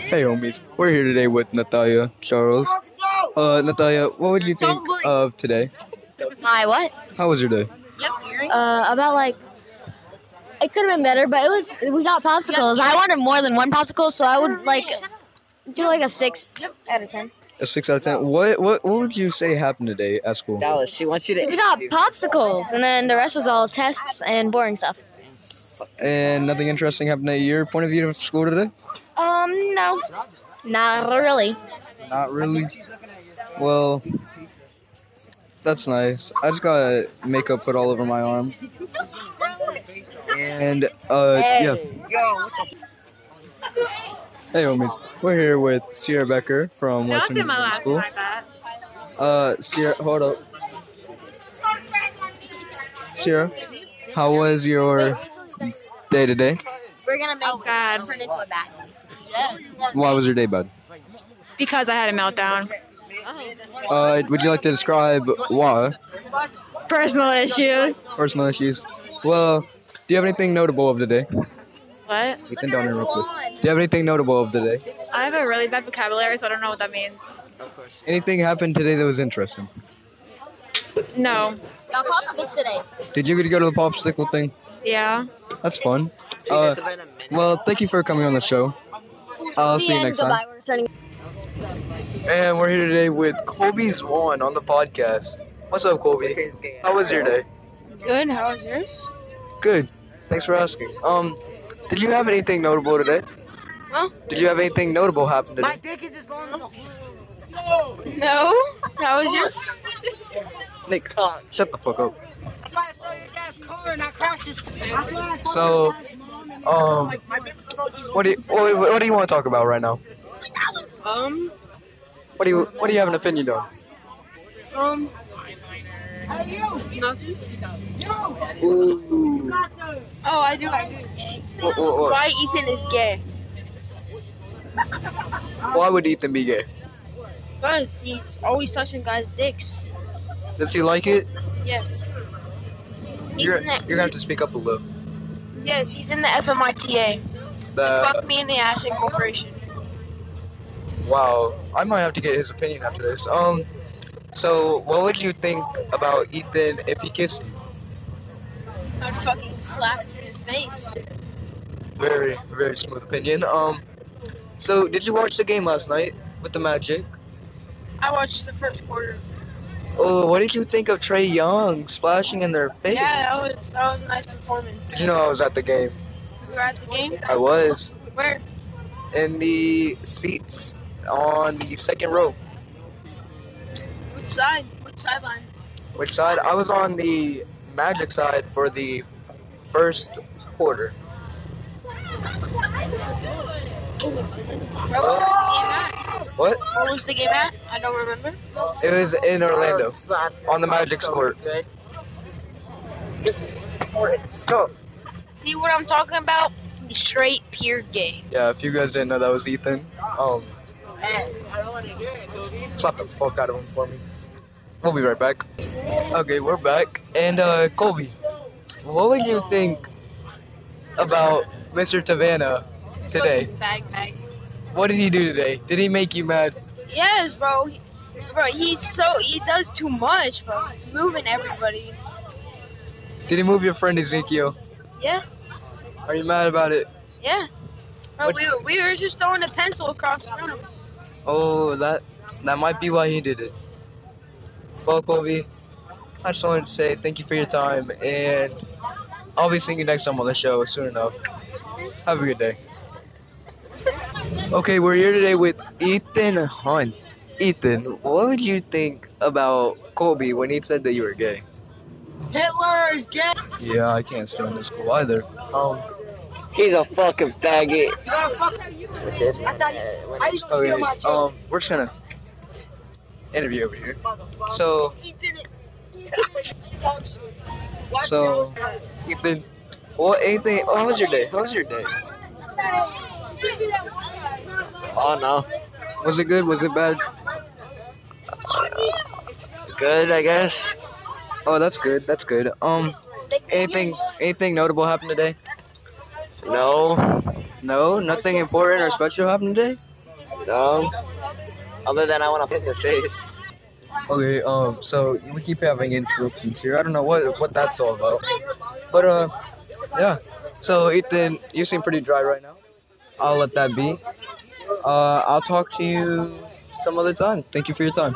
Hey homies, we're here today with Natalia Charles. Natalia, what would you think of today? My what? How was your day? About like it could have been better, but we got popsicles. I wanted more than one popsicle, so I would do like a 6 out of 10. A 6 out of 10. What would you say happened today at school? Dallas, she wants you to. We got popsicles, and then the rest was all tests and boring stuff. And nothing interesting happened at your point of view of school today? No, not really. Not really. Well, that's nice. I just got makeup put all over my arm. And yeah. Hey homies, we're here with Sierra Becker from Western Union School. Sierra, hold up. Sierra, how was your day today? We're gonna make bad. turn into a bat. Why was your day bad? Because I had a meltdown. Would you like to describe why? Personal issues. Personal issues. Well, do you have anything notable of the day? What? Ethan, don't interrupt this. Do you have anything notable of the day? I have a really bad vocabulary, so I don't know what that means. Anything happened today that was interesting? No. Got popsicles today. Did you get to go to the popsicle thing? Yeah. That's fun. Well, thank you for coming on the show. I'll see you next time. We're starting. And we're here today with Colby Zwan on the podcast. What's up, Colby? How was your day? Good. How was yours? Good. Thanks for asking. Did you have anything notable today? Huh? Did you have anything notable happen today? No. How was yours? Nick, shut the fuck up. That's why I stole your dad's car and I crashed his. So, what do you want to talk about right now? What do you have an opinion on? Nothing. Ooh. Oh, I do. What? Why Ethan is gay? Why would Ethan be gay? Because he's always touching guys' dicks. Does he like it? Yes. You're gonna have to speak up a little. Yes, he's in the FMITA. Fuck me in the ass incorporation. Wow, I might have to get his opinion after this. So what would you think about Ethan if he kissed you? I'd fucking slap him in his face. Very, very smooth opinion. So did you watch the game last night with the Magic? I watched the first quarter. Oh, what did you think of Trae Young splashing in their face? Yeah, that was a nice performance. Did you know I was at the game? You were at the game? I was Where? in the seats on the second row. Which side? Which sideline? Which side? I was on the Magic side for the first quarter. Where was the game at? What? Where was the game at? I don't remember. It was in Orlando on the Magic's court. Go. See what I'm talking about? He's straight pure gay. Yeah, if you guys didn't know that was Ethan, slap the fuck out of him for me. We'll be right back. Okay, we're back. And Colby, what would you think about Mr. Tavanna today? Fucking bag. What did he do today? Did he make you mad? Yes, bro. He does too much, bro. Moving everybody. Did he move your friend Ezekiel? Yeah. Are you mad about it? Yeah. Bro, What- we were just throwing a pencil across the room. Oh, that might be why he did it. Well, Colby, I just wanted to say thank you for your time, and I'll be seeing you next time on the show soon enough. Have a good day. Okay, we're here today with Ethan Hunt. Ethan, what would you think about Colby when he said that you were gay? Hitler is gay. Yeah, I can't stand this school either. He's a fucking faggot. Okay, we're just gonna interview over here. So, Ethan, how was your day? How was your day? Oh no. Was it good? Was it bad? Good, I guess. Oh, that's good. That's good. Anything notable happened today? No. No, nothing important or special happened today. No. Other than I want to pick your face. Okay, so we keep having interruptions here. I don't know what that's all about. But yeah. So Ethan, you seem pretty dry right now. I'll let that be. I'll talk to you some other time. Thank you for your time.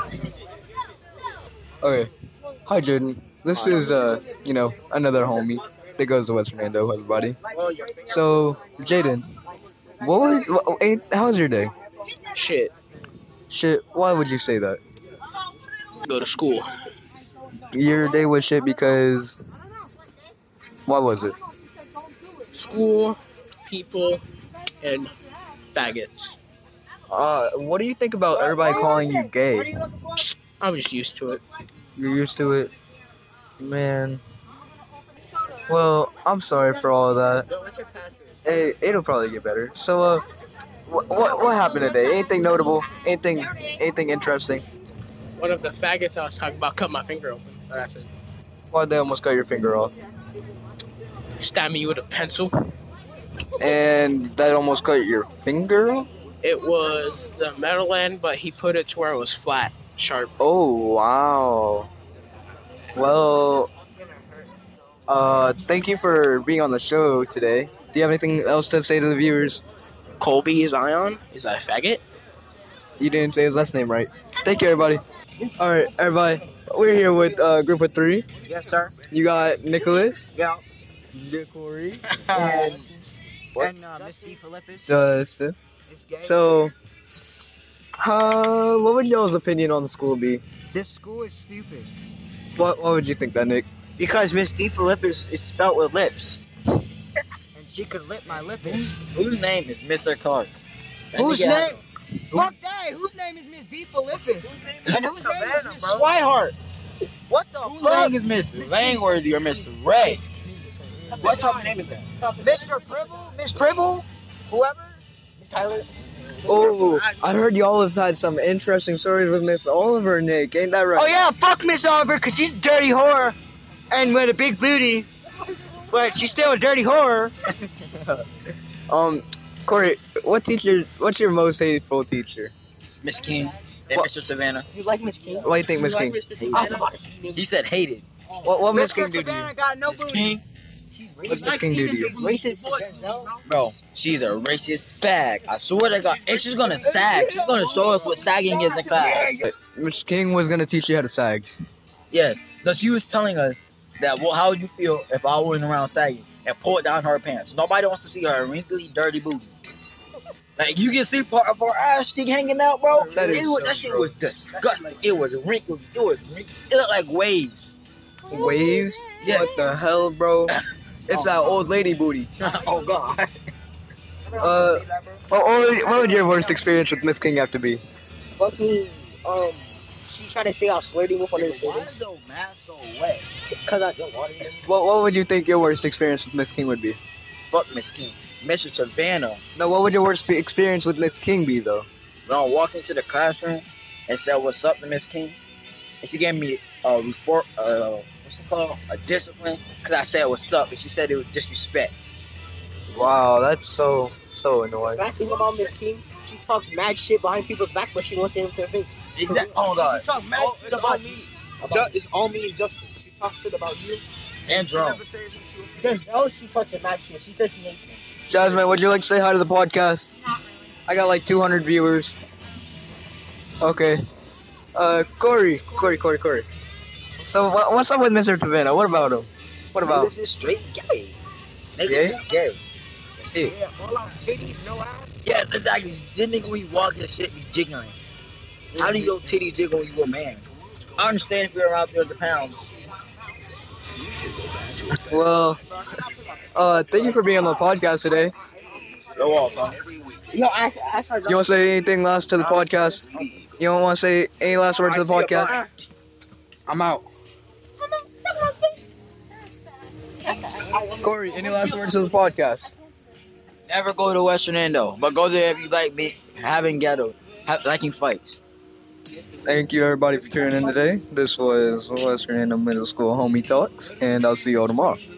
Okay. Hi Jaden. This is another homie that goes to West Fernando, everybody. So Jaden, how was your day? Shit. Shit, why would you say that? Go to school. Your day was shit because why was it? School, people, and faggots. What do you think about everybody calling you gay? I'm just used to it. You're used to it? Man. Well, I'm sorry for all of that. Hey, it'll probably get better. So, what happened today? Anything notable? Anything interesting? One of the faggots I was talking about cut my finger open. But I said, Why'd they almost cut your finger off? stab me with a pencil. And that almost cut your finger off? It was the metal end, but he put it to where it was flat, sharp. Oh, wow. Well, thank you for being on the show today. Do you have anything else to say to the viewers? Colby Zion is a faggot. You didn't say his last name right. Thank you, everybody. All right, everybody. We're here with group of 3. Yes, sir. You got Nicholas. Yeah. Corey. And Miss D. Philippus. Dustin. So, what would y'all's opinion on the school be? This school is stupid. What would you think that, Nick? Because Miss D. Philippus is spelt with lips. And she could lip my lippers. Whose name is Mr. Clark? Whose name? Fuck that! Whose name is Miss D. Philippus? And whose name is Miss Swihart? What the Whose fuck? name is Mr. Langworthy or Mr. Ray? What type of name is that? Mr. Pribble? Miss Pribble? Whoever? Miss Tyler? Oh, I heard y'all have had some interesting stories with Miss Oliver, Nick. Ain't that right? Oh yeah, fuck Miss Oliver, cause she's a dirty whore. And with a big booty. But she's still a dirty whore. Corey, what's your most hateful teacher? Miss King and What? Mr. Savannah. You like Miss King? What do you think, Miss King? He said hated. What Miss King do to you? got no Miss King, What Miss King do to you? Racist. bro, she's a racist fag. I swear to God. And she's gonna sag. She's gonna show us what sagging is in class. Miss King was gonna teach you how to sag. Yes. No, she was telling us that, well, how would you feel if I went around sagging and pulled down her pants? Nobody wants to see her wrinkly, dirty booty. Like, you can see part of her ass cheek hanging out, bro. That is so That shit gross. was disgusting. It was wrinkly. It looked like waves. Waves? Yes. What the hell, bro? It's that old lady booty. Oh, God. What would your worst experience with Miss King have to be? Fucking, she tried to say I was flirting with one of the students. your mask so wet? Cause I don't want it. What would you think your worst experience with Miss King would be? Fuck Miss King. Mr. Savannah. No, what would your worst experience with Miss King be, though? When I walked into the classroom and said, "What's up to Miss King?" and she gave me what's it called? A discipline, because I said what's up, and she said it was disrespect. Wow, that's so annoying. Bad thing about Miss King, she talks mad shit behind people's back, but she won't say them to their face. Exactly. Oh, God. She talks mad shit about me. It's all me and Justin. She talks shit about you. And drum. Denzel, she talks mad shit. She says she hates me. Jasmine, would you like to say hi to the podcast? I got like 200 viewers. Okay. Corey. So what's up with Mr. Savannah? What about him? What about Niggas is straight gay. Niggas Gay? is gay. That's it. Yeah, all out titties, no ass. Yeah, exactly. This nigga when you walk and shit be jiggling. How do your titties jiggle when you a man? I understand if you're around 300 pounds. Well, thank you for being on the podcast today. Go off, huh? Yo, ask her. You want to say anything last to the podcast? You don't want to say any last words to the podcast? I'm out. Corey, any last words to the podcast? Never go to Western Endo, but go there if you like liking fights. Thank you everybody for tuning in today. This was Western Endo Middle School Homie Talks, and I'll see you all tomorrow.